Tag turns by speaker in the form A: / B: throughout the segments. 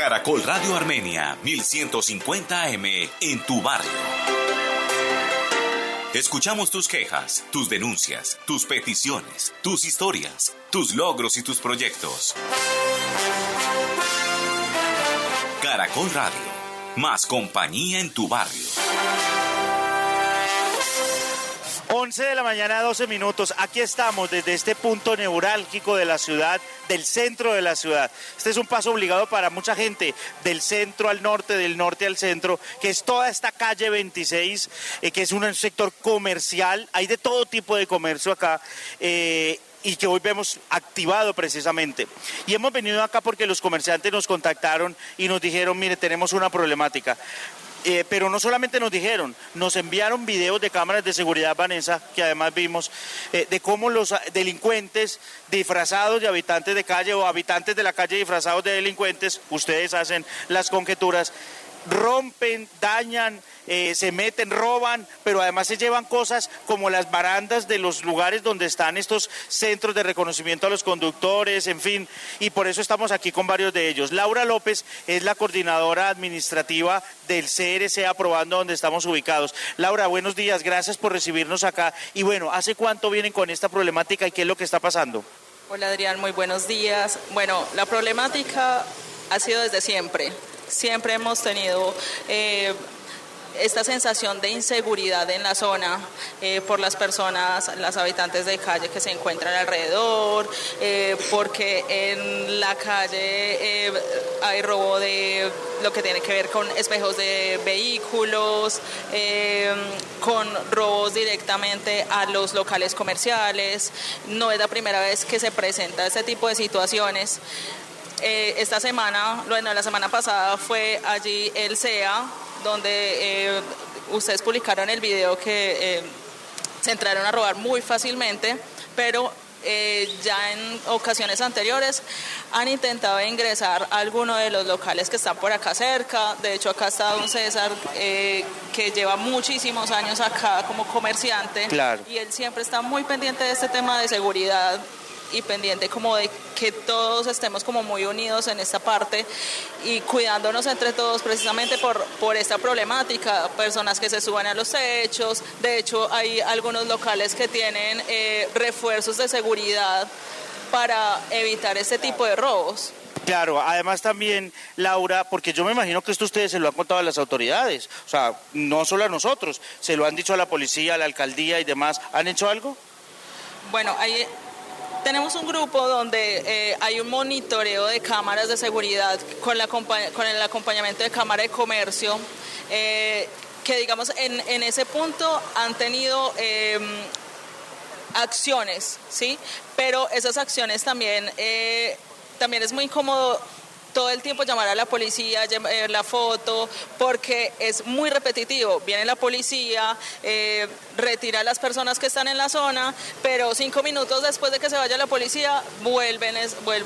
A: Caracol Radio Armenia, 1150 AM, en tu barrio. Escuchamos tus quejas, tus denuncias, tus peticiones, tus historias, tus logros y tus proyectos. Caracol Radio, más compañía en tu barrio.
B: 11 de la mañana, 12 minutos. Aquí estamos desde este punto neurálgico de la ciudad, del centro de la ciudad. Este es un paso obligado para mucha gente, del centro al norte, del norte al centro, que es toda esta calle 26, que es un sector comercial. Hay de todo tipo de comercio acá. Y que hoy vemos activado precisamente. Y hemos venido acá porque los comerciantes nos contactaron y nos dijeron, mire, tenemos una problemática. Pero no solamente nos dijeron, nos enviaron videos de cámaras de seguridad, Vanessa, que además vimos, de cómo los delincuentes disfrazados de habitantes de calle o habitantes de la calle disfrazados de delincuentes, ustedes hacen las conjeturas, rompen, dañan, se meten, roban, pero además se llevan cosas como las barandas de los lugares donde están estos centros de reconocimiento a los conductores, en fin, y por eso estamos aquí con varios de ellos. Laura López es la coordinadora administrativa del CRC Aprobando, donde estamos ubicados. Laura, buenos días, gracias por recibirnos acá. Y bueno, ¿hace cuánto vienen con esta problemática y qué es lo que está pasando?
C: Hola Adrián, muy buenos días. Bueno, la problemática ha sido desde siempre. Siempre hemos tenido esta sensación de inseguridad en la zona por las personas, las habitantes de calle que se encuentran alrededor, porque en la calle hay robo de lo que tiene que ver con espejos de vehículos, con robos directamente a los locales comerciales. No es la primera vez que se presenta este tipo de situaciones. Esta semana, bueno, la semana pasada fue allí el CEA, donde ustedes publicaron el video que se entraron a robar muy fácilmente, pero ya en ocasiones anteriores han intentado ingresar a alguno de los locales que están por acá cerca. De hecho, acá está don César, que lleva muchísimos años acá como comerciante.
B: Claro.
C: Y él siempre está muy pendiente de este tema de seguridad y pendiente como de que todos estemos como muy unidos en esta parte y cuidándonos entre todos precisamente por esta problemática, personas que se suban a los techos. De hecho, hay algunos locales que tienen refuerzos de seguridad para evitar este tipo de robos.
B: Claro, además también, Laura, porque yo me imagino que esto ustedes se lo han contado a las autoridades, o sea, no solo a nosotros, se lo han dicho a la policía, a la alcaldía y demás. ¿Han hecho algo?
C: Bueno, tenemos un grupo donde hay un monitoreo de cámaras de seguridad con el acompañamiento de Cámara de Comercio, que digamos en ese punto han tenido acciones, ¿sí? Pero esas acciones también es muy incómodo todo el tiempo llamar a la policía, la foto, porque es muy repetitivo. Viene la policía, retira a las personas que están en la zona, pero 5 minutos después de que se vaya la policía, vuelven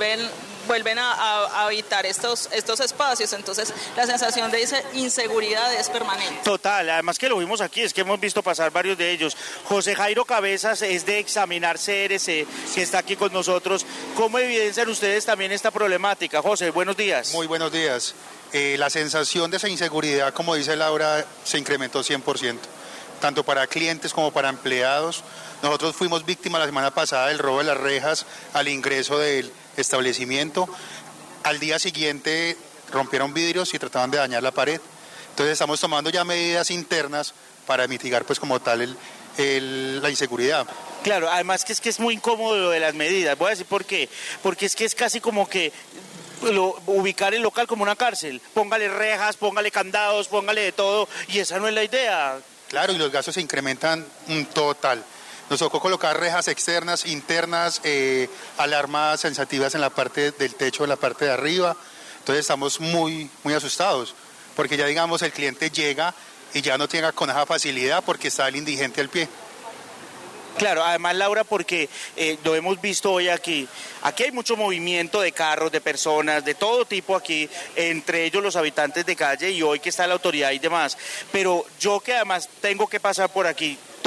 C: a habitar estos espacios. Entonces, la sensación de inseguridad es permanente.
B: Total, además que lo vimos aquí, es que hemos visto pasar varios de ellos. José Jairo Cabezas es de Examinar CRC, que está aquí con nosotros. ¿Cómo evidencian ustedes también esta problemática? José, buenos días.
D: Muy buenos días. La sensación de esa inseguridad, como dice Laura, se incrementó 100%, tanto para clientes como para empleados. Nosotros fuimos víctimas la semana pasada del robo de las rejas al ingreso del establecimiento. Al día siguiente rompieron vidrios y trataban de dañar la pared. Entonces estamos tomando ya medidas internas para mitigar pues como tal la inseguridad.
B: Claro, además que es muy incómodo lo de las medidas. Voy a decir por qué. Porque es que es casi como que ubicar el local como una cárcel. Póngale rejas, póngale candados, póngale de todo, y esa no es la idea.
D: Claro, y los gastos se incrementan un total. Nos tocó colocar rejas externas, internas, alarmas sensitivas en la parte del techo, en la parte de arriba. Entonces estamos muy, muy asustados, porque ya digamos el cliente llega y ya no llega con esa facilidad porque está el indigente al pie.
B: Claro, además Laura, porque lo hemos visto hoy aquí hay mucho movimiento de carros, de personas, de todo tipo aquí, entre ellos los habitantes de calle y hoy que está la autoridad y demás, pero yo que además tengo que pasar por aquí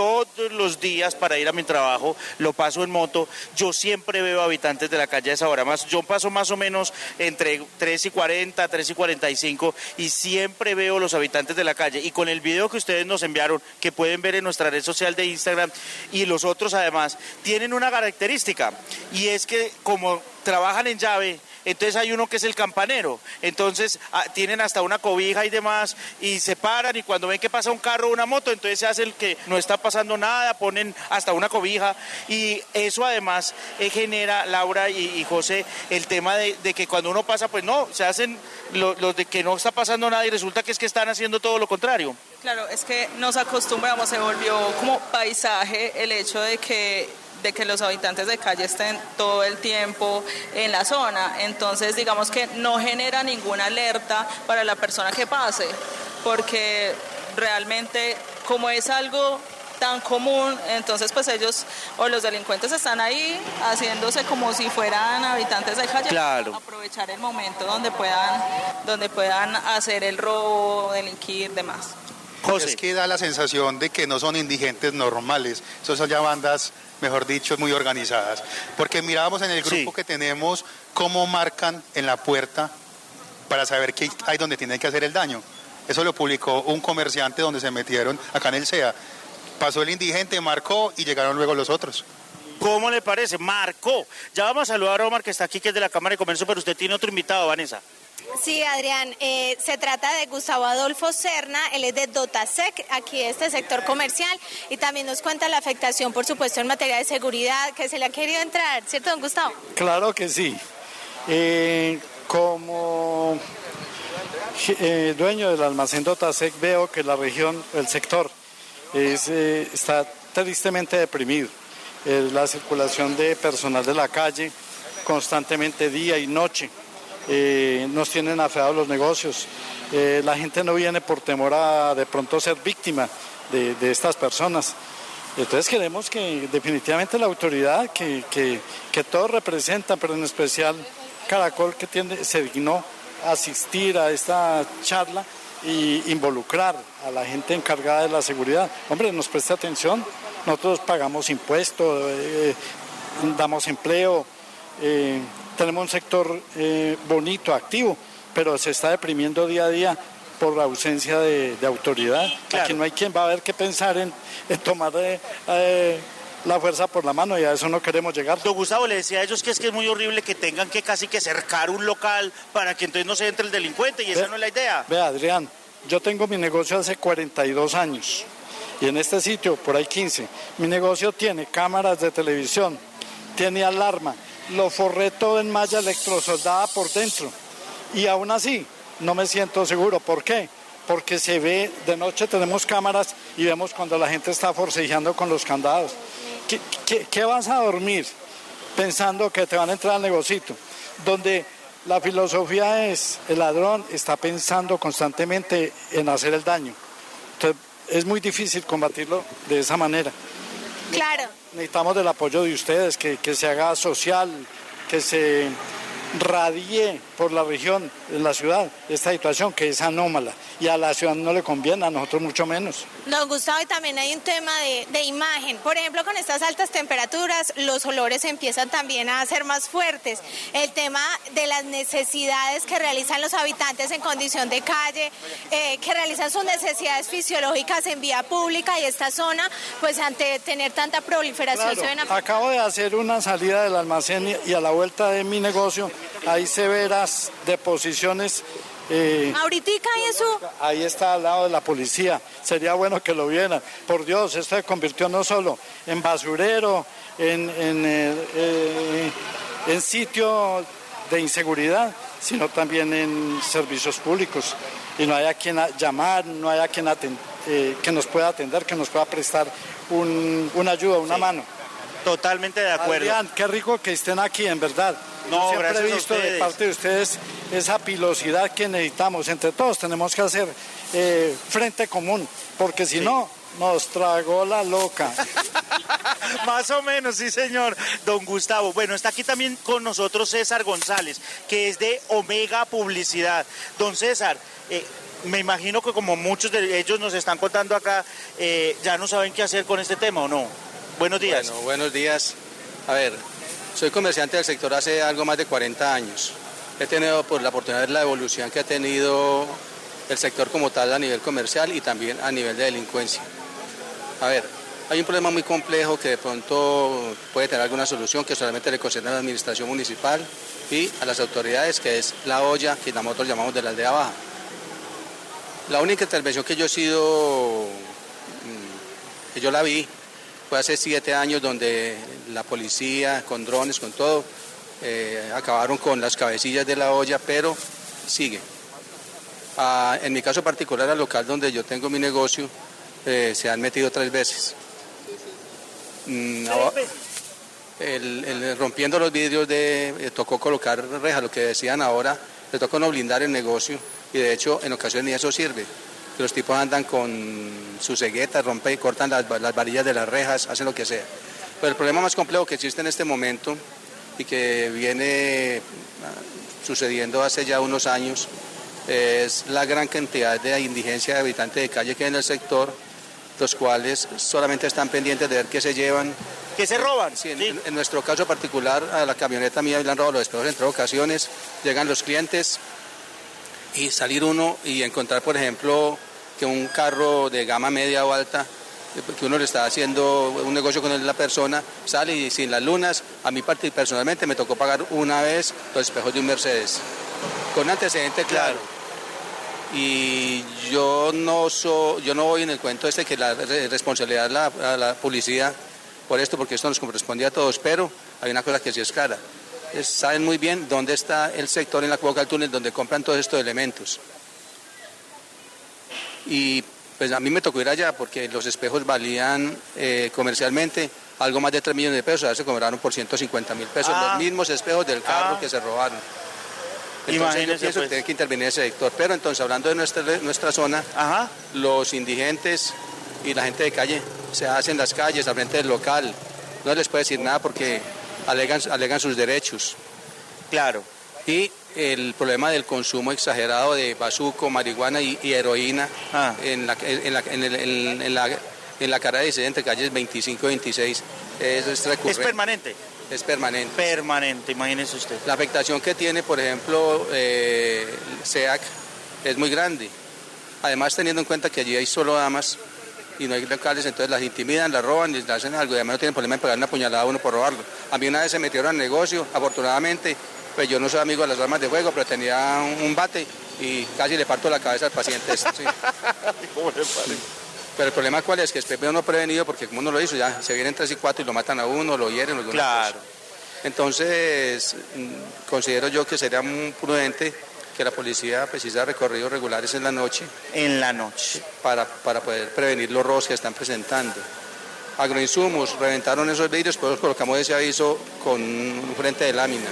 B: todos los días para ir a mi trabajo, lo paso en moto, yo siempre veo habitantes de la calle a esa hora. Yo paso más o menos entre 3:40, 3:45 y siempre veo los habitantes de la calle. Y con el video que ustedes nos enviaron, que pueden ver en nuestra red social de Instagram, y los otros además, tienen una característica, y es que como trabajan en llave, entonces hay uno que es el campanero, entonces tienen hasta una cobija y demás, y se paran, y cuando ven que pasa un carro o una moto, entonces se hace el que no está pasando nada, ponen hasta una cobija, y eso además genera, Laura y José, el tema de que cuando uno pasa, pues no, se hacen los de que no está pasando nada, y resulta que es que están haciendo todo lo contrario.
C: Claro, es que nos acostumbramos, se volvió como paisaje el hecho de que los habitantes de calle estén todo el tiempo en la zona, entonces digamos que no genera ninguna alerta para la persona que pase, porque realmente como es algo tan común, entonces pues ellos o los delincuentes están ahí haciéndose como si fueran habitantes de calle,
B: claro,
C: para aprovechar el momento donde puedan hacer el robo, delinquir, demás.
D: José. Es que da la sensación de que no son indigentes normales, son ya bandas, mejor dicho, muy organizadas. Porque mirábamos en el grupo que tenemos cómo marcan en la puerta para saber qué hay donde tienen que hacer el daño. Eso lo publicó un comerciante donde se metieron acá en el CEA. Pasó el indigente, marcó y llegaron luego los otros.
B: ¿Cómo le parece? Marcó. Ya vamos a saludar a Omar, que está aquí, que es de la Cámara de Comercio, pero usted tiene otro invitado, Vanessa.
E: Sí, Adrián, se trata de Gustavo Adolfo Serna, él es de Dotasec, aquí de este sector comercial, y también nos cuenta la afectación, por supuesto, en materia de seguridad, que se le ha querido entrar, ¿cierto, don Gustavo?
F: Claro que sí. Como dueño del almacén Dotasec, veo que la región, el sector, está tristemente deprimido. La circulación de personal de la calle constantemente día y noche. Nos tienen afeados los negocios. La gente no viene por temor a de pronto ser víctima de estas personas. Entonces queremos que definitivamente la autoridad que todos representan, pero en especial Caracol, que se dignó asistir a esta charla y involucrar a la gente encargada de la seguridad. Hombre, nos preste atención, nosotros pagamos impuestos, damos empleo, tenemos un sector bonito, activo, pero se está deprimiendo día a día por la ausencia de autoridad. Claro. Aquí no hay quien va a haber que pensar en tomar la fuerza por la mano, y a eso no queremos llegar.
B: Don Gustavo, le decía a ellos que es muy horrible que tengan que casi que cercar un local para que entonces no se entre el delincuente, y esa no es la idea.
F: Vea, Adrián, yo tengo mi negocio hace 42 años y en este sitio por ahí 15. Mi negocio tiene cámaras de televisión, tiene alarma, lo forré todo en malla electrosoldada por dentro, y aún así no me siento seguro. ¿Por qué? Porque se ve, de noche tenemos cámaras y vemos cuando la gente está forcejeando con los candados. ¿Qué vas a dormir pensando que te van a entrar al negocito? Donde la filosofía es, el ladrón está pensando constantemente en hacer el daño. Entonces es muy difícil combatirlo de esa manera.
E: Claro.
F: Necesitamos del apoyo de ustedes, que se haga social, que se radie por la región, en la ciudad, esta situación que es anómala, y a la ciudad no le conviene, a nosotros mucho menos.
E: Don Gustavo, y también hay un tema de imagen. Por ejemplo, con estas altas temperaturas, los olores empiezan también a ser más fuertes. El tema de las necesidades que realizan los habitantes en condición de calle, que realizan sus necesidades fisiológicas en vía pública, y esta zona, pues ante tener tanta proliferación,
F: claro,
E: se ven
F: acabo de hacer una salida del almacén y a la vuelta de mi negocio hay severas deposiciones.
E: Ahoritica y eso.
F: Ahí está al lado de la policía, sería bueno que lo vieran. Por Dios, esto se convirtió no solo en basurero, en sitio de inseguridad, sino también en servicios públicos. Y no hay a quien llamar, no hay a quien que nos pueda atender, que nos pueda prestar una ayuda, una mano.
B: Totalmente de acuerdo.
F: Adrián, qué rico que estén aquí, en verdad.
B: No,
F: yo siempre he visto de parte de ustedes esa pilosidad que necesitamos. Entre todos tenemos que hacer frente común, porque si no, nos tragó la loca.
B: Más o menos, sí señor, don Gustavo. Bueno, está aquí también con nosotros César González, que es de Omega Publicidad. Don César, me imagino que como muchos de ellos nos están contando acá, ya no saben qué hacer con este tema, ¿o no? Buenos días.
G: Bueno, buenos días. A ver, soy comerciante del sector hace algo más de 40 años. He tenido la oportunidad de ver la evolución que ha tenido el sector como tal a nivel comercial y también a nivel de delincuencia. A ver, hay un problema muy complejo que de pronto puede tener alguna solución que solamente le concierne a la administración municipal y a las autoridades, que es la olla que nosotros llamamos de la aldea baja. La única intervención que yo he sido, que yo la vi, fue hace 7 años, donde la policía, con drones, con todo, acabaron con las cabecillas de la olla, pero sigue. En mi caso particular, al local donde yo tengo mi negocio, se han metido 3 veces. Rompiendo los vidrios, tocó colocar rejas, lo que decían ahora, le tocó no blindar el negocio, y de hecho en ocasiones ni eso sirve. Que los tipos andan con sus ceguetas, rompen y cortan las varillas de las rejas, hacen lo que sea. Pero el problema más complejo que existe en este momento y que viene sucediendo hace ya unos años es la gran cantidad de indigencia de habitantes de calle que hay en el sector, los cuales solamente están pendientes de ver qué se llevan.
B: ¿Qué se roban?
G: Sí, en nuestro caso particular, a la camioneta mía le han robado los espejos en 3 ocasiones, llegan los clientes y salir uno y encontrar, por ejemplo, que un carro de gama media o alta, que uno le está haciendo un negocio con la persona, sale y sin las lunas. A mí personalmente me tocó pagar una vez los espejos de un Mercedes, con antecedente claro. Y yo no voy en el cuento que la responsabilidad a la policía por esto, porque esto nos corresponde a todos, pero hay una cosa que sí es clara. Saben muy bien dónde está el sector en la boca del túnel donde compran todos estos elementos. Y pues a mí me tocó ir allá porque los espejos valían comercialmente algo más de 3 millones de pesos, ahora se cobraron por 150.000 pesos, los mismos espejos del carro que se robaron. Entonces yo pienso que tiene que intervenir ese sector, pero entonces hablando de nuestra zona, los indigentes y la gente de calle se hacen las calles al frente del local, no les puede decir nada porque alegan sus derechos. Claro. Y el problema del consumo exagerado de bazuco, marihuana y heroína en la carrera 16 entre calles 25 y 26 es recurrente.
B: ¿Es permanente?
G: Es permanente.
B: Permanente, imagínese usted.
G: La afectación que tiene, por ejemplo, SEAC es muy grande. Además, teniendo en cuenta que allí hay solo damas y no hay locales, entonces las intimidan, las roban y les hacen algo. Y además no tienen problema en pegar una puñalada a uno por robarlo. A mí una vez se metieron al negocio, afortunadamente, pues yo no soy amigo de las armas de fuego, pero tenía un bate y casi le parto la cabeza al paciente. Sí. ¿Cómo le parece? Pero el problema cuál es, que después no prevenido, porque como uno lo hizo, ya se vienen 3 y 4 y lo matan a uno, lo hieren. Claro. Entonces, considero yo que sería muy prudente que la policía precisa recorridos regulares en la noche. En la noche. Para poder prevenir los robos que están presentando. Agroinsumos, reventaron esos vidrios, pues colocamos ese aviso con un frente de lámina.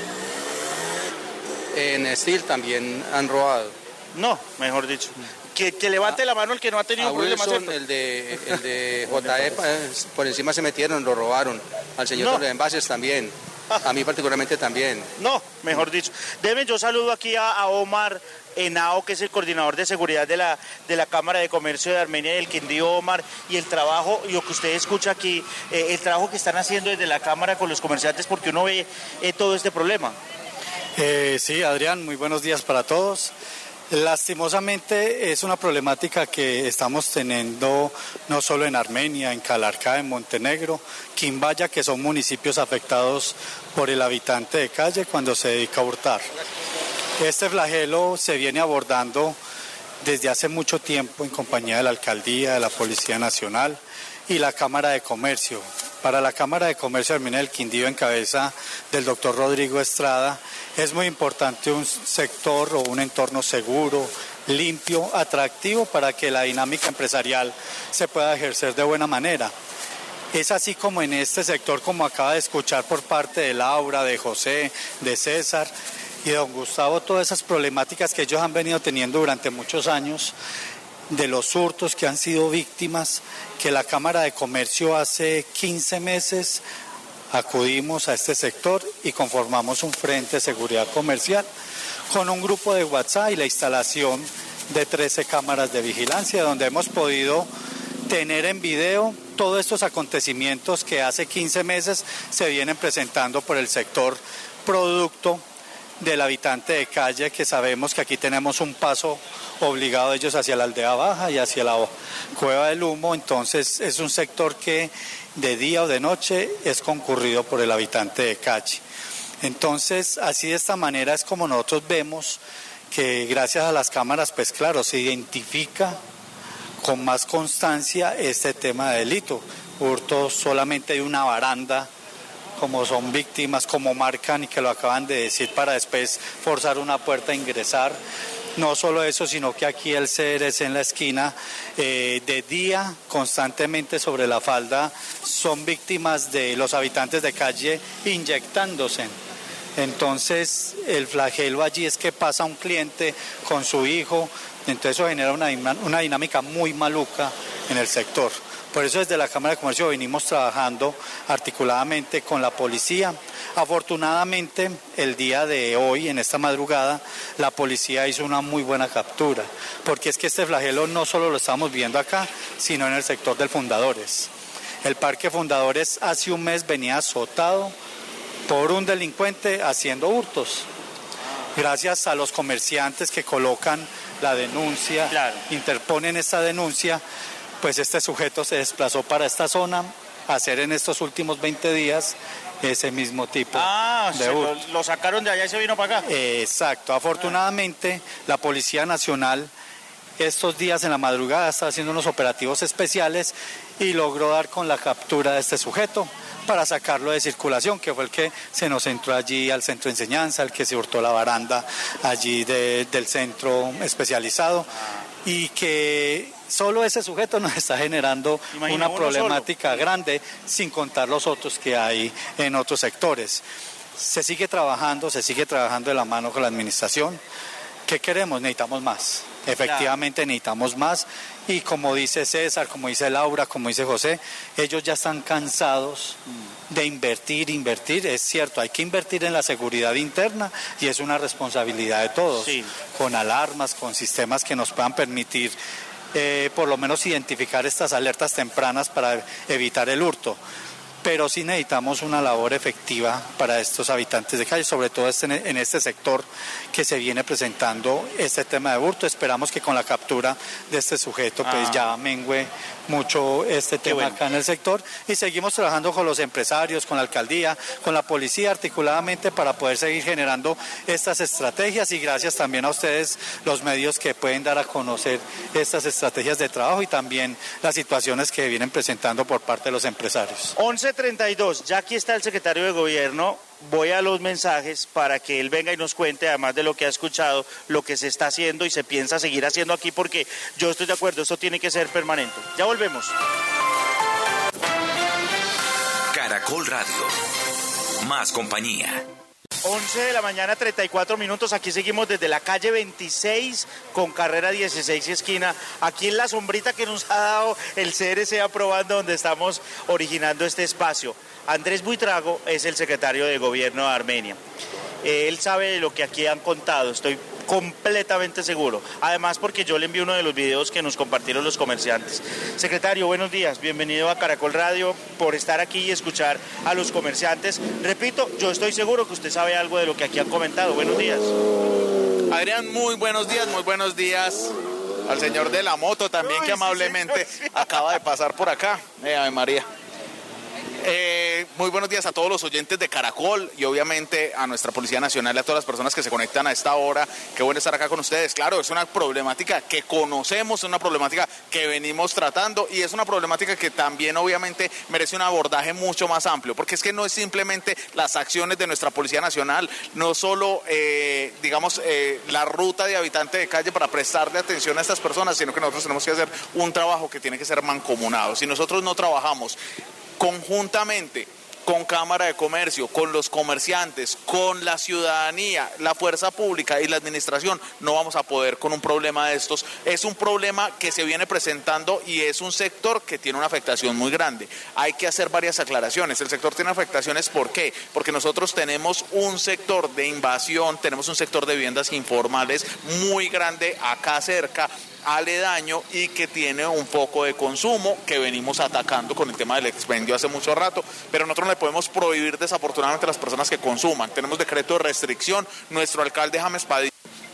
G: En Steel también han robado.
B: No, mejor dicho. Que levante la mano el que no ha tenido problemas.
G: Wilson, el de JE, por encima se metieron, lo robaron. Al señor de los envases también. A mí particularmente también. No, mejor dicho. Deben, yo saludo aquí a Omar Henao, que es el coordinador de seguridad de la Cámara de Comercio de Armenia y del Quindío. Omar, y el trabajo, y lo que usted escucha aquí, el trabajo que están haciendo desde la Cámara con los comerciantes, porque uno ve todo este problema.
F: Sí, Adrián, muy buenos días para todos. Lastimosamente es una problemática que estamos teniendo no solo en Armenia, en Calarcá, en Montenegro, Quimbaya, que son municipios afectados por el habitante de calle cuando se dedica a hurtar. Este flagelo se viene abordando desde hace mucho tiempo en compañía de la Alcaldía, de la Policía Nacional y la Cámara de Comercio. Para la Cámara de Comercio de Armenia del Quindío, en cabeza del doctor Rodrigo Estrada, es muy importante un sector o un entorno seguro, limpio, atractivo para que la dinámica empresarial se pueda ejercer de buena manera. Es así como en este sector, como acaba de escuchar por parte de Laura, de José, de César y de don Gustavo, todas esas problemáticas que ellos han venido teniendo durante muchos años. de los hurtos que han sido víctimas, que la Cámara de Comercio hace 15 meses acudimos a este sector y conformamos un frente de seguridad comercial con un grupo de WhatsApp y la instalación de 13 cámaras de vigilancia, donde hemos podido tener en video todos estos acontecimientos que hace 15 meses se vienen presentando por el sector producto del habitante de calle, que sabemos que aquí tenemos un paso obligado de ellos hacia la aldea baja y hacia la cueva del humo. Entonces es un sector que de día o de noche es concurrido por el habitante de calle. Entonces así, de esta manera es como nosotros vemos que gracias a las cámaras, pues claro, se identifica con más constancia este tema de delito. Hurto solamente de una baranda, como son víctimas, como marcan y que lo acaban de decir, para después forzar una puerta a ingresar. No solo eso, sino que aquí el CRC en la esquina, de día, constantemente sobre la falda, son víctimas de los habitantes de calle inyectándose. Entonces el flagelo allí es que pasa un cliente con su hijo, entonces eso genera una dinámica muy maluca en el sector. Por eso desde la Cámara de Comercio venimos trabajando articuladamente con la policía. Afortunadamente el día de hoy, en esta madrugada, la policía hizo una muy buena captura, porque es que este flagelo no solo lo estamos viendo acá, sino en el sector del Fundadores. El Parque Fundadores hace un mes venía azotado por un delincuente haciendo hurtos. Gracias a los comerciantes que colocan la denuncia, claro, interponen esta denuncia, pues este sujeto se desplazó para esta zona a hacer en estos últimos 20 días ese mismo tipo de hurto.
B: Lo sacaron de allá y se vino para acá.
F: Exacto. Afortunadamente, la Policía Nacional estos días en la madrugada está haciendo unos operativos especiales y logró dar con la captura de este sujeto para sacarlo de circulación, que fue el que se nos entró allí al centro de enseñanza, el que se hurtó la baranda allí del centro especializado, y que solo ese sujeto nos está generando una problemática grande, sin contar los otros que hay en otros sectores. Se sigue trabajando de la mano con la administración. ¿Qué queremos? Necesitamos más. Efectivamente necesitamos más, y como dice César, como dice Laura, como dice José, ellos ya están cansados de invertir, es cierto, hay que invertir en la seguridad interna y es una responsabilidad de todos, sí, con alarmas, con sistemas que nos puedan permitir por lo menos identificar estas alertas tempranas para evitar el hurto. Pero sí necesitamos una labor efectiva para estos habitantes de calle, sobre todo en este sector que se viene presentando este tema de hurto. Esperamos que con la captura de este sujeto pues ya mengue mucho este tema acá en el sector, y seguimos trabajando con los empresarios, con la alcaldía, con la policía articuladamente para poder seguir generando estas estrategias, y gracias también a ustedes, los medios, que pueden dar a conocer estas estrategias de trabajo y también las situaciones que vienen presentando por parte de los empresarios.
B: 11:32, ya aquí está el secretario de Gobierno. Voy a los mensajes para que él venga y nos cuente, además de lo que ha escuchado, lo que se está haciendo y se piensa seguir haciendo aquí, porque yo estoy de acuerdo, esto tiene que ser permanente. Ya volvemos.
A: Caracol Radio, más compañía.
B: 11 de la mañana, 34 minutos, aquí seguimos desde la calle 26 con carrera 16 y esquina, aquí en la sombrita que nos ha dado el CRC aprobando, donde estamos originando este espacio. Andrés Buitrago es el secretario de Gobierno de Armenia. Él sabe de lo que aquí han contado, estoy completamente seguro. Además, porque yo le envié uno de los videos que nos compartieron los comerciantes. Secretario, buenos días, bienvenido a Caracol Radio, por estar aquí y escuchar a los comerciantes. Repito, yo estoy seguro que usted sabe algo de lo que aquí han comentado. Buenos días.
H: Adrián, muy buenos días al señor de la moto también, que amablemente acaba de pasar por acá. Ave María. Muy buenos días a todos los oyentes de Caracol y obviamente a nuestra Policía Nacional y a todas las personas que se conectan a esta hora. Qué bueno estar acá con ustedes. Claro, es una problemática que conocemos, es una problemática que venimos tratando y es una problemática que también obviamente merece un abordaje mucho más amplio, porque es que no es simplemente las acciones de nuestra Policía Nacional, no solo la ruta de habitante de calle para prestarle atención a estas personas, sino que nosotros tenemos que hacer un trabajo que tiene que ser mancomunado. Si nosotros no trabajamos conjuntamente con Cámara de Comercio, con los comerciantes, con la ciudadanía, la fuerza pública y la administración, no vamos a poder con un problema de estos. Es un problema que se viene presentando y es un sector que tiene una afectación muy grande. Hay que hacer varias aclaraciones. El sector tiene afectaciones, ¿por qué? Porque nosotros tenemos un sector de invasión, tenemos un sector de viviendas informales muy grande acá cerca, aledaño, y que tiene un foco de consumo que venimos atacando con el tema del expendio hace mucho rato, pero nosotros no le podemos prohibir desafortunadamente a las personas que consuman. Tenemos decreto de restricción, nuestro alcalde James Padilla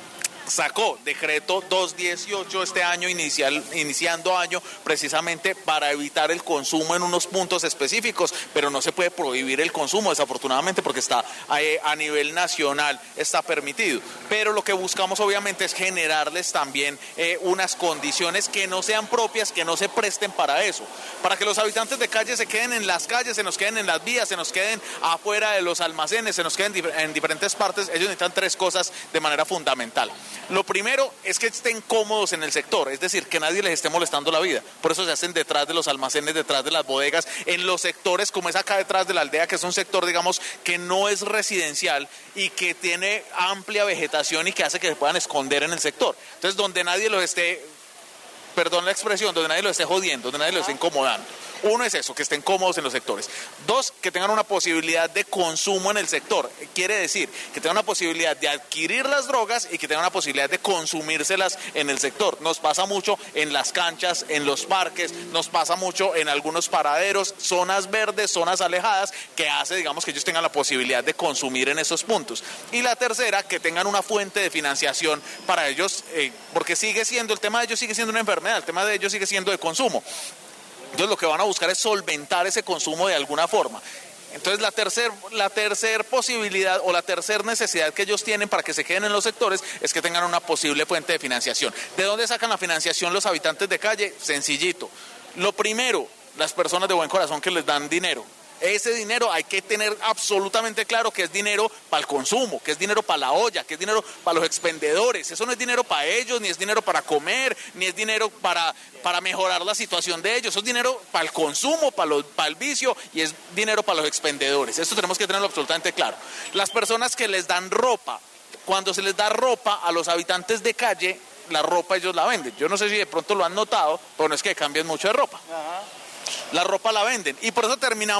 H: sacó decreto 218 este año, iniciando año, precisamente para evitar el consumo en unos puntos específicos, pero no se puede prohibir el consumo, desafortunadamente, porque está a nivel nacional, está permitido. Pero lo que buscamos obviamente es generarles también unas condiciones que no sean propias, que no se presten para eso, para que los habitantes de calle se queden en las calles, se nos queden en las vías, se nos queden afuera de los almacenes, se nos queden en diferentes partes. Ellos necesitan tres cosas de manera fundamental. Lo primero es que estén cómodos en el sector, es decir, que nadie les esté molestando la vida. Por eso se hacen detrás de los almacenes, detrás de las bodegas, en los sectores como es acá detrás de la aldea, que es un sector, digamos, que no es residencial y que tiene amplia vegetación y que hace que se puedan esconder en el sector. Entonces, donde nadie los esté, perdón la expresión, donde nadie los esté jodiendo, donde nadie los esté incomodando. Uno es eso, que estén cómodos en los sectores. Dos, que tengan una posibilidad de consumo en el sector. Quiere decir que tengan una posibilidad de adquirir las drogas y que tengan una posibilidad de consumírselas en el sector. Nos pasa mucho en las canchas, en los parques, nos pasa mucho en algunos paraderos, zonas verdes, zonas alejadas, que hace, digamos, que ellos tengan la posibilidad de consumir en esos puntos. Y la tercera, que tengan una fuente de financiación para ellos, porque sigue siendo, el tema de ellos sigue siendo una enfermedad, el tema de ellos sigue siendo de consumo. Entonces lo que van a buscar es solventar ese consumo de alguna forma. Entonces la tercer posibilidad o la tercer necesidad que ellos tienen para que se queden en los sectores es que tengan una posible fuente de financiación. ¿De dónde sacan la financiación los habitantes de calle? Sencillito. Lo primero, las personas de buen corazón que les dan dinero. Ese dinero hay que tener absolutamente claro que es dinero para el consumo, que es dinero para la olla, que es dinero para los expendedores. Eso no es dinero para ellos, ni es dinero para comer, ni es dinero para mejorar la situación de ellos. Eso es dinero para el consumo, para el vicio, y es dinero para los expendedores. Esto tenemos que tenerlo absolutamente claro. Las personas que les dan ropa, cuando se les da ropa a los habitantes de calle, la ropa ellos la venden. Yo no sé si de pronto lo han notado, pero no es que cambien mucho de ropa. Ajá. La ropa la venden y por eso terminamos.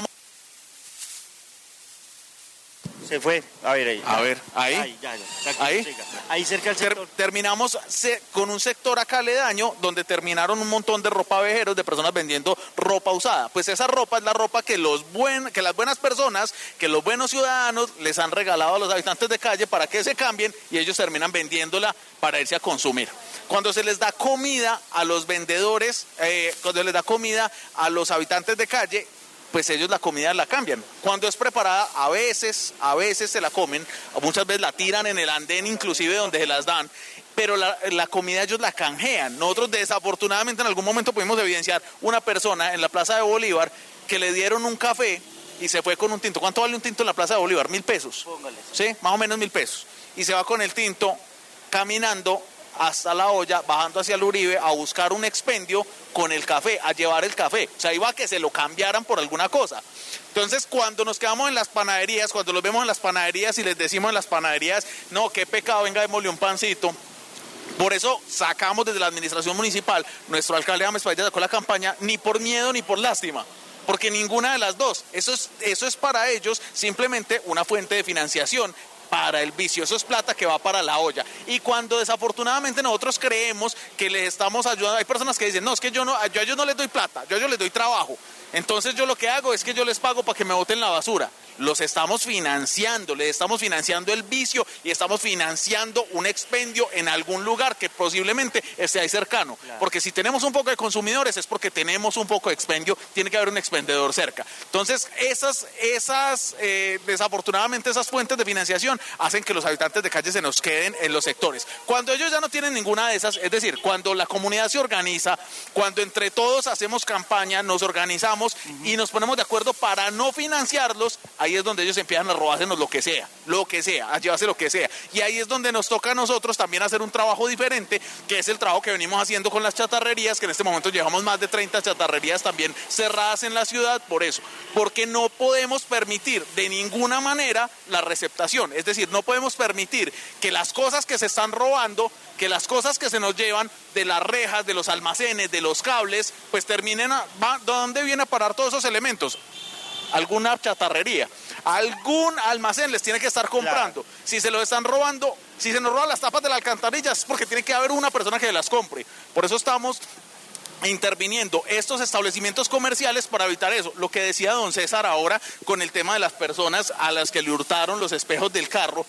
B: Se fue. A ver, ahí.
H: A ver, ahí.
B: Ahí. Ahí cerca del sector.
H: Terminamos con un sector acá aledaño donde terminaron un montón de ropa vejeros, de personas vendiendo ropa usada. Pues esa ropa es la ropa que las buenas personas, que los buenos ciudadanos les han regalado a los habitantes de calle para que se cambien, y ellos terminan vendiéndola para irse a consumir. Cuando se les da comida a los vendedores, cuando les da comida a los habitantes de calle, pues ellos la comida la cambian. Cuando es preparada, a veces se la comen, muchas veces la tiran en el andén, inclusive donde se las dan, pero la comida ellos la canjean. Nosotros desafortunadamente en algún momento pudimos evidenciar una persona en la Plaza de Bolívar que le dieron un café y se fue con un tinto. ¿Cuánto vale un tinto en la Plaza de Bolívar? 1.000 pesos.
B: Póngale.
H: Sí, más o menos 1.000 pesos. Y se va con el tinto caminando hasta la olla, bajando hacia el Uribe a buscar un expendio con el café, a llevar el café. O sea, iba a que se lo cambiaran por alguna cosa. Entonces, cuando nos quedamos en las panaderías, cuando los vemos en las panaderías y les decimos en las panaderías, no, qué pecado, venga, démosle un pancito. Por eso sacamos desde la administración municipal, nuestro alcalde James Padilla sacó la campaña, ni por miedo ni por lástima, porque ninguna de las dos. Eso es para ellos simplemente una fuente de financiación para el vicio. Eso es plata que va para la olla. Y cuando desafortunadamente nosotros creemos que les estamos ayudando, hay personas que dicen, no, es que yo a ellos no les doy plata, yo a ellos les doy trabajo. Entonces yo lo que hago es que yo les pago para que me boten la basura. Los estamos financiando, les estamos financiando el vicio y estamos financiando un expendio en algún lugar que posiblemente esté ahí cercano. Claro. Porque si tenemos un poco de consumidores es porque tenemos un poco de expendio, tiene que haber un expendedor cerca. Entonces desafortunadamente esas fuentes de financiación hacen que los habitantes de calle se nos queden en los sectores. Cuando ellos ya no tienen ninguna de esas, es decir, cuando la comunidad se organiza, cuando entre todos hacemos campaña, nos organizamos y nos ponemos de acuerdo para no financiarlos, ahí es donde ellos empiezan a robársenos lo que sea, a llevarse lo que sea. Y ahí es donde nos toca a nosotros también hacer un trabajo diferente, que es el trabajo que venimos haciendo con las chatarrerías, que en este momento llevamos más de 30 chatarrerías también cerradas en la ciudad, por eso, porque no podemos permitir de ninguna manera la receptación, es decir, no podemos permitir que las cosas que se están robando, que las cosas que se nos llevan de las rejas, de los almacenes, de los cables, pues terminen, ¿dónde viene a parar todos esos elementos? Alguna chatarrería, algún almacén les tiene que estar comprando. Claro. Si se lo están robando, si se nos roban las tapas de la alcantarilla, es porque tiene que haber una persona que las compre. Por eso estamos interviniendo estos establecimientos comerciales para evitar eso. Lo que decía don César ahora con el tema de las personas a las que le hurtaron los espejos del carro,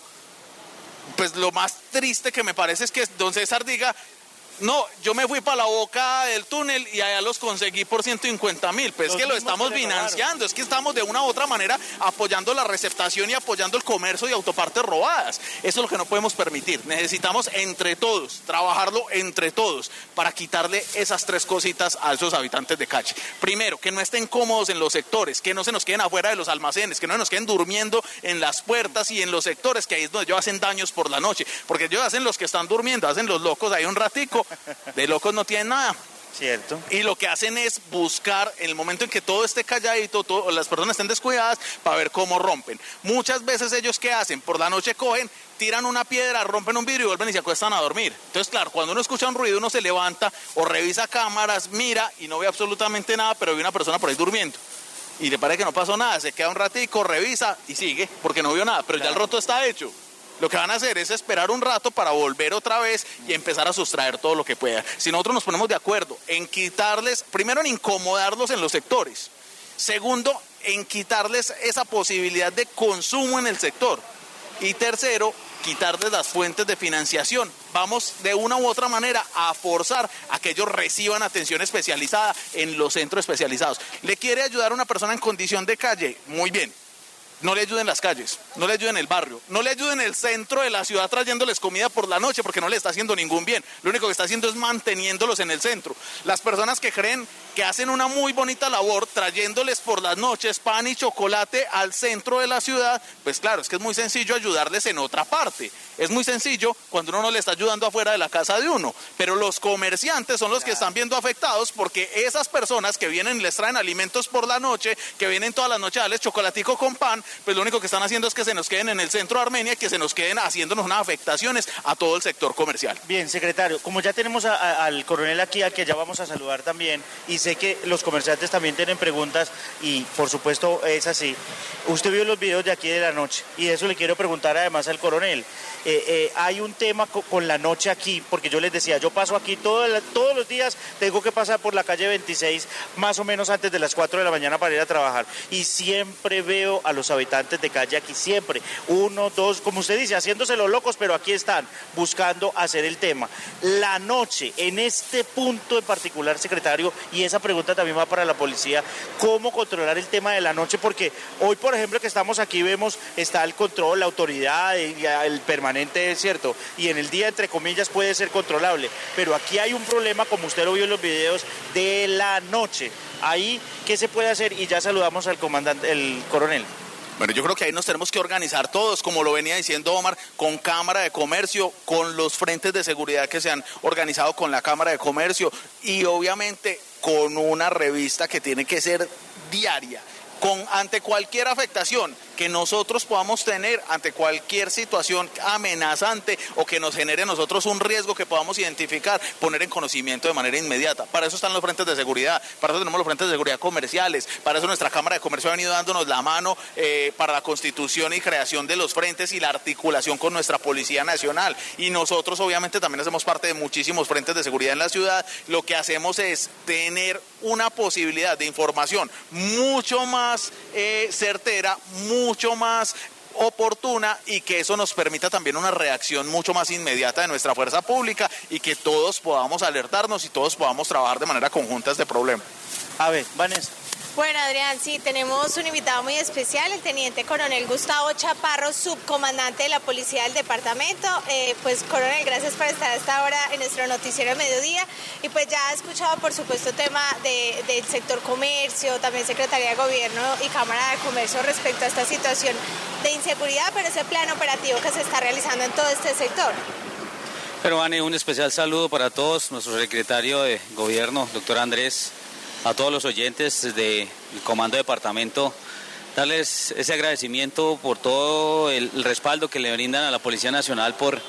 H: pues lo más triste que me parece es que don César diga: no, yo me fui para la boca del túnel y allá los conseguí por 150.000. Pues es que lo estamos financiando, es que estamos de una u otra manera apoyando la receptación y apoyando el comercio de autopartes robadas. Eso es lo que no podemos permitir. Necesitamos entre todos, trabajarlo entre todos para quitarle esas tres cositas a esos habitantes de calle. Primero, que no estén cómodos en los sectores, que no se nos queden afuera de los almacenes, que no nos queden durmiendo en las puertas y en los sectores, que ahí es donde ellos hacen daños por la noche. Porque ellos hacen los que están durmiendo, hacen los locos ahí un ratico. De locos no tienen nada.
B: Cierto.
H: Y lo que hacen es buscar, en el momento en que todo esté calladito, las personas estén descuidadas, para ver cómo rompen. Muchas veces ellos, ¿qué hacen? Por la noche cogen, tiran una piedra, rompen un vidrio y vuelven y se acuestan a dormir. Entonces, claro, cuando uno escucha un ruido, uno se levanta o revisa cámaras, mira y no ve absolutamente nada, pero ve una persona por ahí durmiendo. Y le parece que no pasó nada, se queda un ratico, revisa y sigue, porque no vio nada, pero ya el roto está hecho. Lo que van a hacer es esperar un rato para volver otra vez y empezar a sustraer todo lo que pueda. Si nosotros nos ponemos de acuerdo en quitarles, primero en incomodarlos en los sectores, segundo en quitarles esa posibilidad de consumo en el sector y tercero, quitarles las fuentes de financiación. Vamos de una u otra manera a forzar a que ellos reciban atención especializada en los centros especializados. ¿Le quiere ayudar a una persona en condición de calle? Muy bien. No le ayuden en las calles, no le ayuden en el barrio, no le ayuden en el centro de la ciudad trayéndoles comida por la noche porque no le está haciendo ningún bien. Lo único que está haciendo es manteniéndolos en el centro. Las personas que creen que hacen una muy bonita labor trayéndoles por las noches pan y chocolate al centro de la ciudad, pues claro, es que es muy sencillo ayudarles en otra parte. Es muy sencillo cuando uno no le está ayudando afuera de la casa de uno. Pero los comerciantes son los que están viendo afectados porque esas personas que vienen y les traen alimentos por la noche, que vienen todas las noches a darles chocolatico con pan, pues lo único que están haciendo es que se nos queden en el centro de Armenia y que se nos queden haciéndonos unas afectaciones a todo el sector comercial.
B: Bien, secretario, como ya tenemos al coronel aquí, al que ya vamos a saludar también, y sé que los comerciantes también tienen preguntas, y por supuesto es así. Usted vio los videos de aquí de la noche, y eso le quiero preguntar además al coronel. Hay un tema con la noche aquí, porque yo les decía, yo paso aquí todos los días, tengo que pasar por la calle 26, más o menos antes de las 4 de la mañana para ir a trabajar, y siempre veo a los habitantes de calle aquí, siempre, uno, dos, como usted dice, haciéndose los locos, pero aquí están, buscando hacer el tema. La noche, en este punto en particular, secretario, y esa pregunta también va para la policía, ¿cómo controlar el tema de la noche? Porque hoy, por ejemplo, que estamos aquí, vemos, está el control, la autoridad, el permanente, es cierto, y en el día, entre comillas, puede ser controlable, pero aquí hay un problema, como usted lo vio en los videos, de la noche. Ahí, ¿qué se puede hacer? Y ya saludamos al comandante, el coronel.
H: Bueno, yo creo que ahí nos tenemos que organizar todos, como lo venía diciendo Omar, con Cámara de Comercio, con los frentes de seguridad que se han organizado con la Cámara de Comercio y obviamente con una revista que tiene que ser diaria. Ante cualquier afectación que nosotros podamos tener, ante cualquier situación amenazante o que nos genere a nosotros un riesgo que podamos identificar, poner en conocimiento de manera inmediata. Para eso están los frentes de seguridad, para eso tenemos los frentes de seguridad comerciales, para eso nuestra Cámara de Comercio ha venido dándonos la mano para la constitución y creación de los frentes y la articulación con nuestra Policía Nacional. Y nosotros obviamente también hacemos parte de muchísimos frentes de seguridad en la ciudad. Lo que hacemos es tener una posibilidad de información mucho más certera, mucho más oportuna y que eso nos permita también una reacción mucho más inmediata de nuestra fuerza pública y que todos podamos alertarnos y todos podamos trabajar de manera conjunta este problema.
B: A ver, Vanessa.
E: Bueno, Adrián, sí, tenemos un invitado muy especial, el teniente coronel Gustavo Chaparro, subcomandante de la Policía del Departamento. Pues, coronel, gracias por estar a esta hora en nuestro noticiero de mediodía. Y pues ya ha escuchado, por supuesto, tema del sector comercio, también Secretaría de Gobierno y Cámara de Comercio respecto a esta situación de inseguridad, pero ese plan operativo que se está realizando en todo este sector.
I: Pero, Vane, un especial saludo para todos, nuestro secretario de Gobierno, doctor Andrés, a todos los oyentes del Comando Departamento, darles ese agradecimiento por todo el respaldo que le brindan a la Policía Nacional por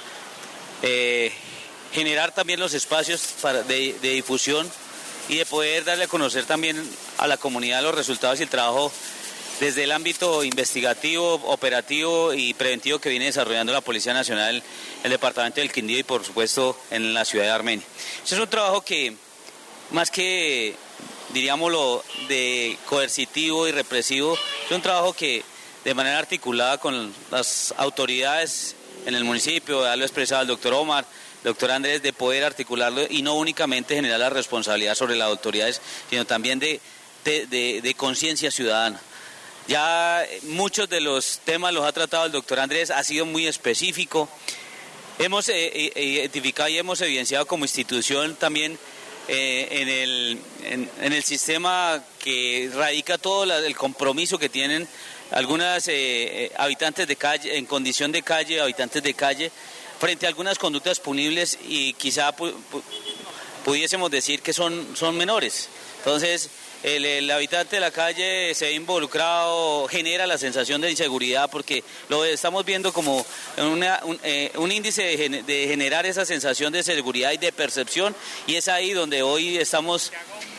I: generar también los espacios de difusión y de poder darle a conocer también a la comunidad los resultados y el trabajo desde el ámbito investigativo, operativo y preventivo que viene desarrollando la Policía Nacional, el Departamento del Quindío y por supuesto en la ciudad de Armenia. Ese es un trabajo que, más que diríamoslo, de coercitivo y represivo, es un trabajo que de manera articulada con las autoridades en el municipio, ya lo expresaba el doctor Omar, doctor Andrés, de poder articularlo y no únicamente generar la responsabilidad sobre las autoridades, sino también de conciencia ciudadana. Ya muchos de los temas los ha tratado el doctor Andrés, ha sido muy específico. Hemos identificado y hemos evidenciado como institución también en el sistema que radica todo el compromiso que tienen algunas habitantes de calle, en condición de calle, habitantes de calle, frente a algunas conductas punibles y quizá pudiésemos decir que son menores. Entonces, el habitante de la calle se ve involucrado, genera la sensación de inseguridad porque lo estamos viendo como un índice de generar esa sensación de seguridad y de percepción, y es ahí donde hoy estamos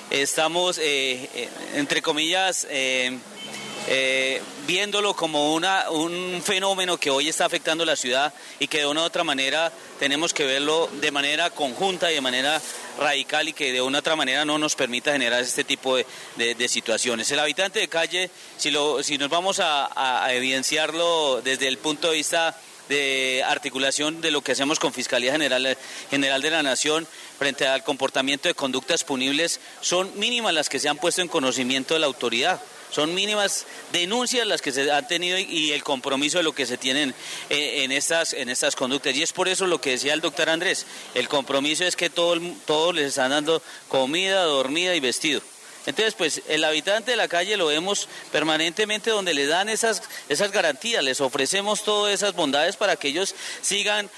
I: entre comillas, viéndolo como un fenómeno que hoy está afectando la ciudad y que de una u otra manera tenemos que verlo de manera conjunta y de manera radical y que de una u otra manera no nos permita generar este tipo de situaciones. El habitante de calle, si nos vamos a evidenciarlo desde el punto de vista de articulación de lo que hacemos con Fiscalía General de la Nación frente al comportamiento de conductas punibles, son mínimas las que se han puesto en conocimiento de la autoridad. Son mínimas denuncias las que se han tenido y el compromiso de lo que se tienen en estas conductas. Y es por eso lo que decía el doctor Andrés, el compromiso es que todos les están dando comida, dormida y vestido. Entonces, pues el habitante de la calle lo vemos permanentemente donde le dan esas garantías, les ofrecemos todas esas bondades para que ellos sigan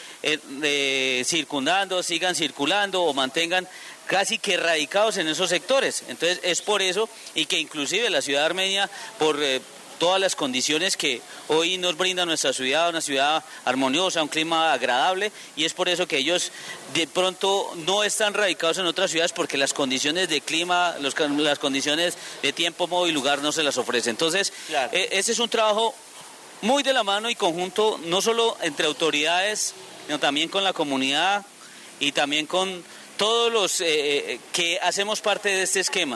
I: circundando, sigan circulando o mantengan casi que radicados en esos sectores. Entonces es por eso y que inclusive la ciudad de Armenia, por todas las condiciones que hoy nos brinda nuestra ciudad, una ciudad armoniosa, un clima agradable, y es por eso que ellos de pronto no están radicados en otras ciudades porque las condiciones de clima, las condiciones de tiempo, modo y lugar no se las ofrecen. Entonces, claro, ese es un trabajo muy de la mano y conjunto, no solo entre autoridades, sino también con la comunidad y también con todos los que hacemos parte de este esquema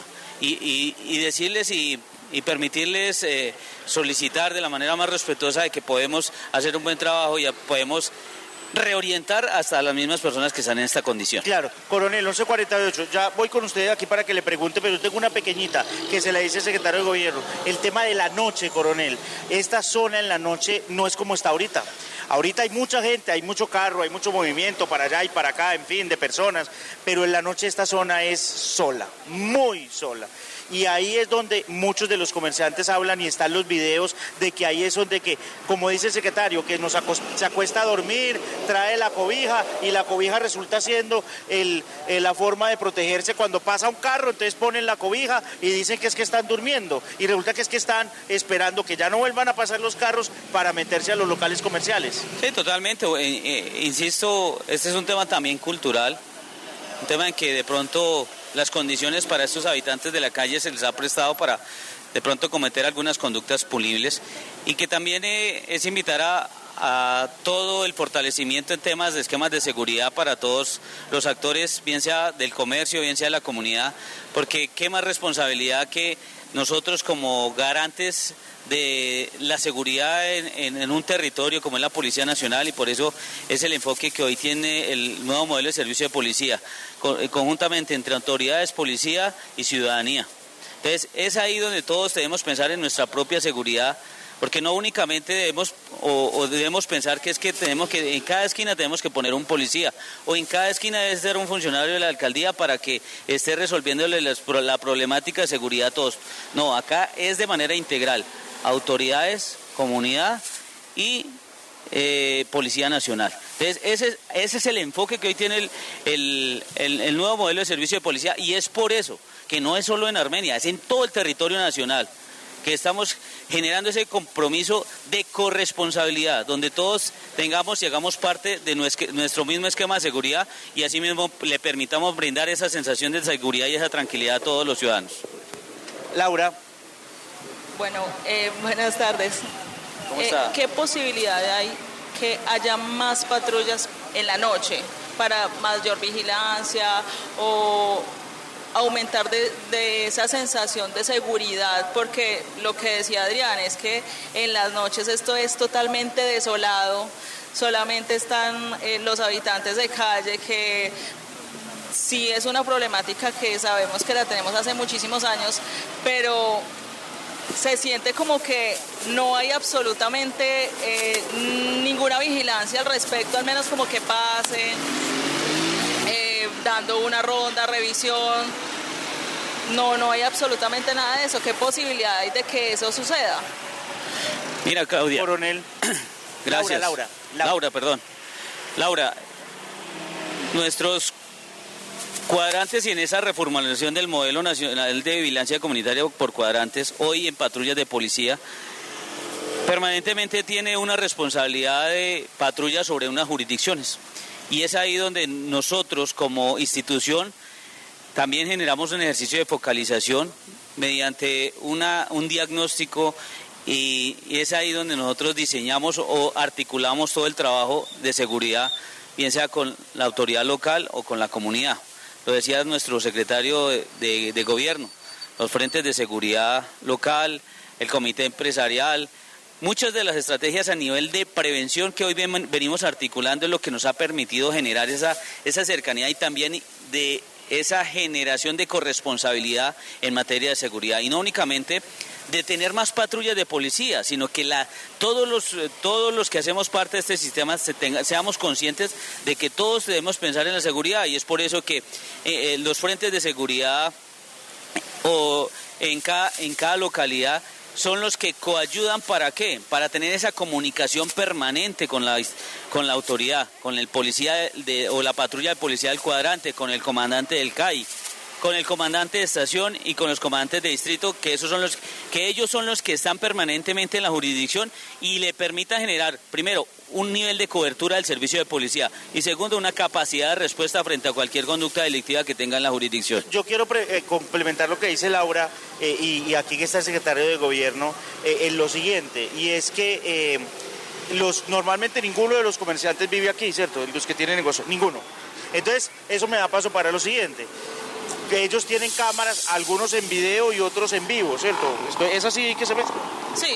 I: y decirles y permitirles solicitar de la manera más respetuosa de que podemos hacer un buen trabajo y podemos reorientar hasta las mismas personas que están en esta condición.
B: Claro, coronel, 11:48, ya voy con usted aquí para que le pregunte, pero tengo una pequeñita que se la dice el secretario de Gobierno. El tema de la noche, coronel, esta zona en la noche no es como está ahorita. Ahorita hay mucha gente, hay mucho carro, hay mucho movimiento para allá y para acá, en fin, de personas, pero en la noche esta zona es sola, muy sola. Y ahí es donde muchos de los comerciantes hablan y están los videos de que ahí es donde que, como dice el secretario, que se acuesta a dormir, trae la cobija y la cobija resulta siendo la forma de protegerse cuando pasa un carro, entonces ponen la cobija y dicen que es que están durmiendo y resulta que es que están esperando que ya no vuelvan a pasar los carros para meterse a los locales comerciales.
I: Sí, totalmente, insisto, este es un tema también cultural, un tema en que de pronto las condiciones para estos habitantes de la calle se les ha prestado para de pronto cometer algunas conductas punibles y que también es invitar a todo el fortalecimiento en temas de esquemas de seguridad para todos los actores, bien sea del comercio, bien sea de la comunidad, porque qué más responsabilidad que nosotros como garantes de la seguridad en un territorio como es la Policía Nacional, y por eso es el enfoque que hoy tiene el nuevo modelo de servicio de policía, conjuntamente entre autoridades, policía y ciudadanía. Entonces es ahí donde todos debemos pensar en nuestra propia seguridad, porque no únicamente debemos pensar que es que tenemos que en cada esquina tenemos que poner un policía, o en cada esquina debe ser un funcionario de la alcaldía para que esté resolviéndole la problemática de seguridad a todos. No, acá es de manera integral, autoridades, comunidad y Policía Nacional. Entonces ese es el enfoque que hoy tiene el nuevo modelo de servicio de policía, y es por eso que no es solo en Armenia, es en todo el territorio nacional, que estamos generando ese compromiso de corresponsabilidad, donde todos tengamos y hagamos parte de nuestro mismo esquema de seguridad, y así mismo le permitamos brindar esa sensación de seguridad y esa tranquilidad a todos los ciudadanos.
B: Laura.
C: Bueno, buenas tardes.
I: ¿Cómo está?
C: ¿Qué posibilidad hay que haya más patrullas en la noche para mayor vigilancia o aumentar de esa sensación de seguridad? Porque lo que decía Adrián es que en las noches esto es totalmente desolado, solamente están los habitantes de calle, que sí es una problemática que sabemos que la tenemos hace muchísimos años, pero se siente como que no hay absolutamente ninguna vigilancia al respecto, al menos como que pasen dando una ronda, revisión. No hay absolutamente nada de eso. ¿Qué posibilidad hay de que eso suceda?
I: Mira, Claudia.
B: Coronel.
I: Gracias. Laura, nuestros cuadrantes, y en esa reformulación del modelo nacional de vigilancia comunitaria por cuadrantes, hoy en patrullas de policía, permanentemente tiene una responsabilidad de patrulla sobre unas jurisdicciones. Y es ahí donde nosotros como institución también generamos un ejercicio de focalización mediante un diagnóstico, y es ahí donde nosotros diseñamos o articulamos todo el trabajo de seguridad, bien sea con la autoridad local o con la comunidad. Lo decía nuestro secretario de gobierno, los frentes de seguridad local, el comité empresarial. Muchas de las estrategias a nivel de prevención que hoy venimos articulando es lo que nos ha permitido generar esa cercanía, y también de esa generación de corresponsabilidad en materia de seguridad, y no únicamente de tener más patrullas de policía, sino que todos los que hacemos parte de este sistema seamos conscientes de que todos debemos pensar en la seguridad, y es por eso que los frentes de seguridad o en cada localidad son los que coayudan. ¿Para qué? Para tener esa comunicación permanente con la autoridad, con el policía o la patrulla de policía del cuadrante, con el comandante del CAI, con el comandante de estación y con los comandantes de distrito, que ellos son los que están permanentemente en la jurisdicción y le permitan generar, primero, un nivel de cobertura del servicio de policía, y segundo, una capacidad de respuesta frente a cualquier conducta delictiva que tenga en la jurisdicción.
B: Yo quiero complementar lo que dice Laura, y aquí que está el secretario de gobierno, en lo siguiente, y es que normalmente ninguno de los comerciantes vive aquí, ¿cierto? Los que tienen negocio, ninguno. Entonces, eso me da paso para lo siguiente. Que ellos tienen cámaras, algunos en video y otros en vivo, ¿cierto? ¿Es así que se ve?
C: Sí.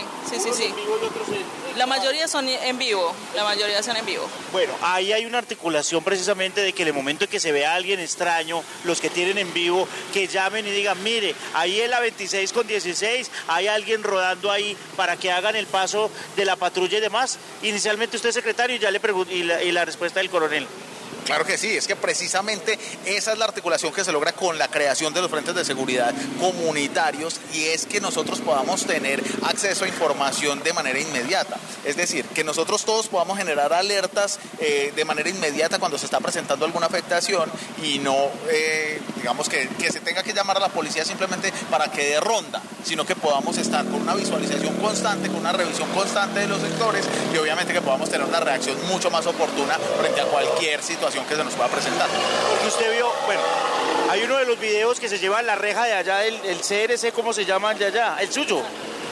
C: La mayoría son en vivo, Bueno,
B: ahí hay una articulación precisamente de que en el momento en que se vea a alguien extraño, los que tienen en vivo, que llamen y digan, mire, ahí en la 26 con 16 hay alguien rodando ahí, para que hagan el paso de la patrulla y demás. Inicialmente usted, secretario, y ya le pregunto, y la respuesta del coronel.
H: Claro que sí, es que precisamente esa es la articulación que se logra con la creación de los frentes de seguridad comunitarios, y es que nosotros podamos tener acceso a información de manera inmediata. Es decir, que nosotros todos podamos generar alertas de manera inmediata cuando se está presentando alguna afectación, y no, digamos, que se tenga que llamar a la policía simplemente para que dé ronda, sino que podamos estar con una visualización constante, con una revisión constante de los sectores, y obviamente que podamos tener una reacción mucho más oportuna frente a cualquier situación que se nos pueda presentar.
B: Porque usted vio, bueno, hay uno de los videos que se lleva la reja de allá, el CRC, ¿cómo se llama de allá? ¿El suyo?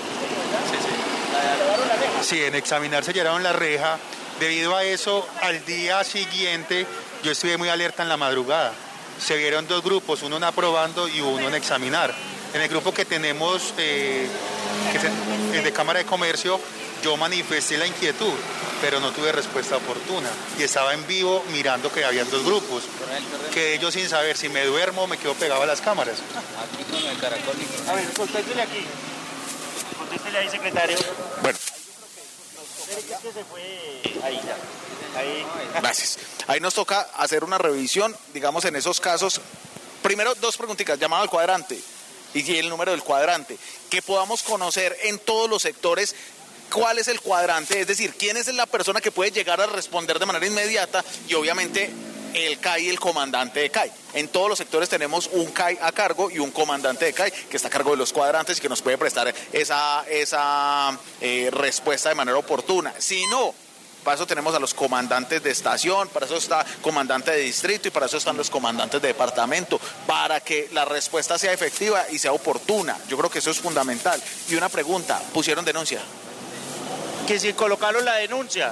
D: Sí, en examinar se llevaron la reja. Debido a eso, al día siguiente, yo estuve muy alerta en la madrugada. Se vieron dos grupos, uno en aprobando y uno en examinar. En el grupo que tenemos, el de Cámara de Comercio, yo manifesté la inquietud pero no tuve respuesta oportuna. Y estaba en vivo mirando que habían 2 grupos, que ellos sin saber si me duermo me quedo pegado a las cámaras.
I: Aquí con el caracol.
B: A ver, contéstele aquí. Contéstele ahí, secretario.
H: Bueno.
B: Es que se fue ahí ya. Ahí.
H: Gracias. Ahí nos toca hacer una revisión, digamos, en esos casos. Primero, 2 preguntitas, llamado al cuadrante y el número del cuadrante, que podamos conocer en todos los sectores cuál es el cuadrante, es decir, quién es la persona que puede llegar a responder de manera inmediata y obviamente el CAI y el comandante de CAI. En todos los sectores tenemos un CAI a cargo y un comandante de CAI que está a cargo de los cuadrantes y que nos puede prestar esa respuesta de manera oportuna. Si no, para eso tenemos a los comandantes de estación, para eso está comandante de distrito y para eso están los comandantes de departamento, para que la respuesta sea efectiva y sea oportuna. Yo creo que eso es fundamental. Y una pregunta, ¿pusieron denuncia?
B: Que si colocaron la denuncia.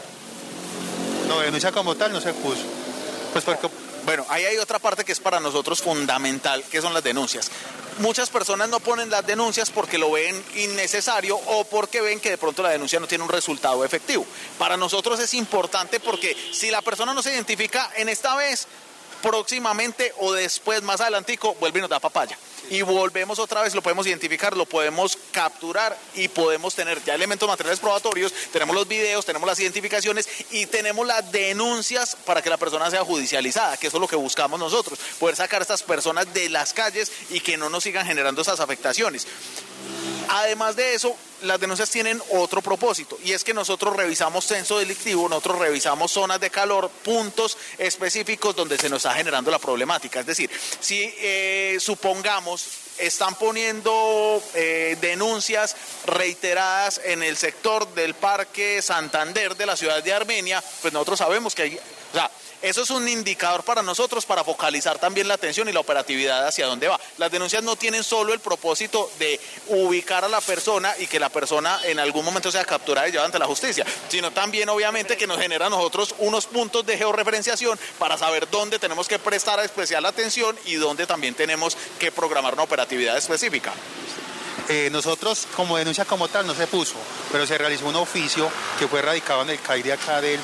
D: No, denuncia como tal no se puso. Pues porque...
H: Bueno, ahí hay otra parte que es para nosotros fundamental, que son las denuncias. Muchas personas no ponen las denuncias porque lo ven innecesario o porque ven que de pronto la denuncia no tiene un resultado efectivo. Para nosotros es importante porque si la persona no se identifica en esta vez, próximamente o después, más adelantico, vuelve y nos da papaya. Y volvemos otra vez, lo podemos identificar, lo podemos capturar y podemos tener ya elementos materiales probatorios, tenemos los videos, tenemos las identificaciones y tenemos las denuncias para que la persona sea judicializada, que eso es lo que buscamos nosotros, poder sacar a estas personas de las calles y que no nos sigan generando esas afectaciones. Además de eso, las denuncias tienen otro propósito y es que nosotros revisamos censo delictivo, nosotros revisamos zonas de calor, puntos específicos donde se nos está generando la problemática. Es decir, si supongamos están poniendo denuncias reiteradas en el sector del Parque Santander de la ciudad de Armenia, pues nosotros sabemos que hay... O sea, eso es un indicador para nosotros para focalizar también la atención y la operatividad hacia dónde va. Las denuncias no tienen solo el propósito de ubicar a la persona y que la persona en algún momento sea capturada y llevada ante la justicia, sino también obviamente que nos genera a nosotros unos puntos de georreferenciación para saber dónde tenemos que prestar especial atención y dónde también tenemos que programar una operatividad específica.
D: Nosotros como denuncia como tal no se puso, pero se realizó un oficio que fue radicado en el CAI de acá del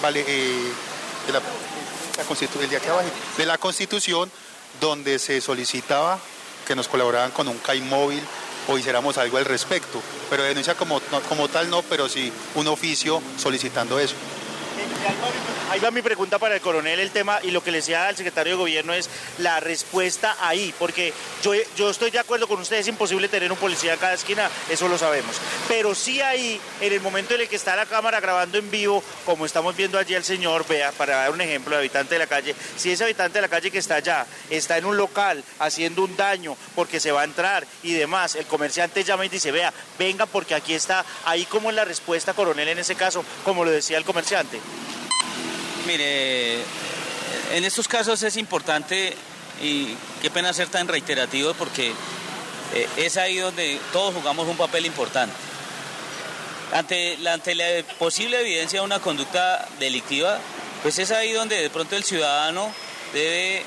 D: de la Constitución, donde se solicitaba que nos colaboraran con un CAI móvil o hiciéramos algo al respecto, pero denuncia como tal no, pero sí un oficio solicitando eso.
B: Ahí va mi pregunta para el coronel, el tema, y lo que le decía al secretario de Gobierno es la respuesta ahí, porque yo estoy de acuerdo con usted, es imposible tener un policía en cada esquina, eso lo sabemos, pero sí ahí, en el momento en el que está la cámara grabando en vivo, como estamos viendo allí al señor, vea, para dar un ejemplo de habitante de la calle, si ese habitante de la calle que está allá, está en un local haciendo un daño porque se va a entrar y demás, el comerciante llama y dice, vea, venga porque aquí está, ahí como es la respuesta, coronel, en ese caso, como lo decía el comerciante.
I: Mire, en estos casos es importante, y qué pena ser tan reiterativo, porque es ahí donde todos jugamos un papel importante. Ante la posible evidencia de una conducta delictiva, pues es ahí donde de pronto el ciudadano debe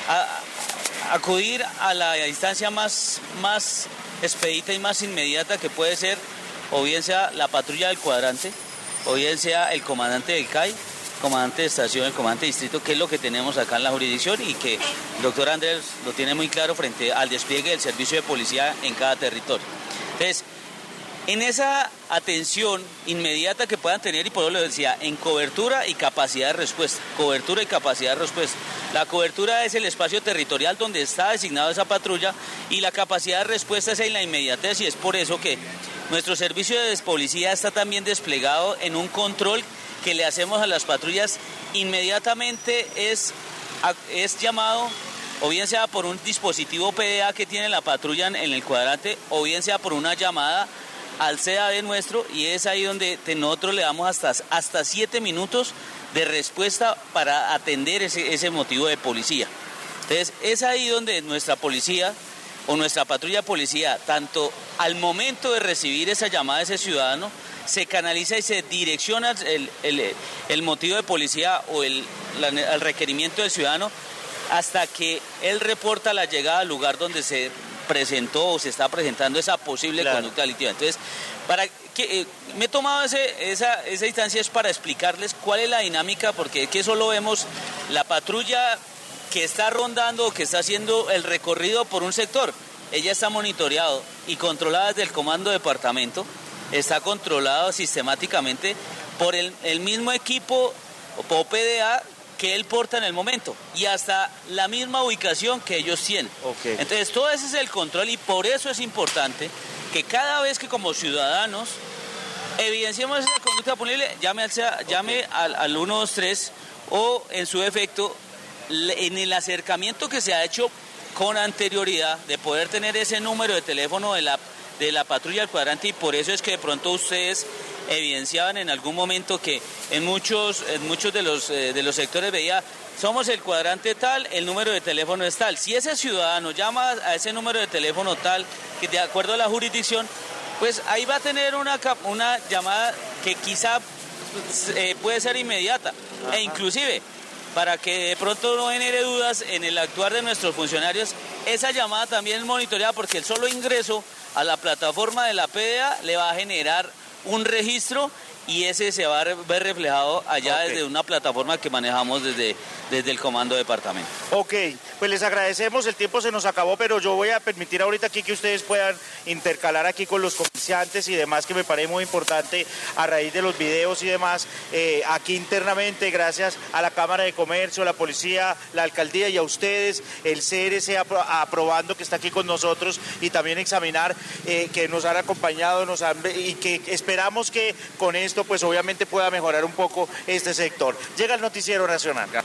I: acudir a la distancia más expedita y más inmediata que puede ser, o bien sea la patrulla del cuadrante, o bien sea el comandante del CAI, comandante de estación, el comandante de distrito, que es lo que tenemos acá en la jurisdicción y que el doctor Andrés lo tiene muy claro frente al despliegue del servicio de policía en cada territorio. Entonces, en esa atención inmediata que puedan tener, y por eso lo decía, en cobertura y capacidad de respuesta, cobertura y capacidad de respuesta. La cobertura es el espacio territorial donde está designada esa patrulla y la capacidad de respuesta es en la inmediatez, y es por eso que nuestro servicio de policía está también desplegado en un control que le hacemos a las patrullas. Inmediatamente es llamado, o bien sea por un dispositivo PDA que tiene la patrulla en el cuadrante, o bien sea por una llamada al CAD nuestro, y es ahí donde nosotros le damos hasta 7 minutos de respuesta para atender ese motivo de policía. Entonces es ahí donde nuestra policía o nuestra patrulla de policía, tanto al momento de recibir esa llamada de ese ciudadano, se canaliza y se direcciona el motivo de policía o el requerimiento del ciudadano hasta que él reporta la llegada al lugar donde se presentó o se está presentando esa posible conducta delictiva. Entonces, me he tomado esa instancia es para explicarles cuál es la dinámica, porque es que solo vemos la patrulla que está rondando, que está haciendo el recorrido por un sector. Ella está monitoreado y controlada desde el comando departamento, está controlado sistemáticamente por el mismo equipo o PDA que él porta en el momento y hasta la misma ubicación que ellos tienen.
B: Okay.
I: Entonces todo ese es el control y por eso es importante que cada vez que como ciudadanos evidenciemos esa conducta punible, llame al 123 o en su defecto en el acercamiento que se ha hecho con anterioridad de poder tener ese número de teléfono de la patrulla del cuadrante, y por eso es que de pronto ustedes evidenciaban en algún momento que en muchos de los sectores veía, somos el cuadrante tal, el número de teléfono es tal. Si ese ciudadano llama a ese número de teléfono tal, que de acuerdo a la jurisdicción, pues ahí va a tener una llamada que quizá puede ser inmediata. Ajá. E inclusive, para que de pronto no genere dudas en el actuar de nuestros funcionarios, esa llamada también es monitoreada, porque el solo ingreso a la plataforma de la PDA le va a generar un registro y ese se va a ver reflejado allá desde una plataforma que manejamos desde el comando departamento.
B: Ok, pues les agradecemos, el tiempo se nos acabó, pero yo voy a permitir ahorita aquí que ustedes puedan intercalar aquí con los comerciantes y demás, que me parece muy importante a raíz de los videos y demás, aquí internamente, gracias a la Cámara de Comercio, la Policía, la Alcaldía y a ustedes, el CRC aprobando que está aquí con nosotros, y también examinar que nos han acompañado, y que esperamos que con esto pues obviamente pueda mejorar un poco este sector. Llega el Noticiero Nacional.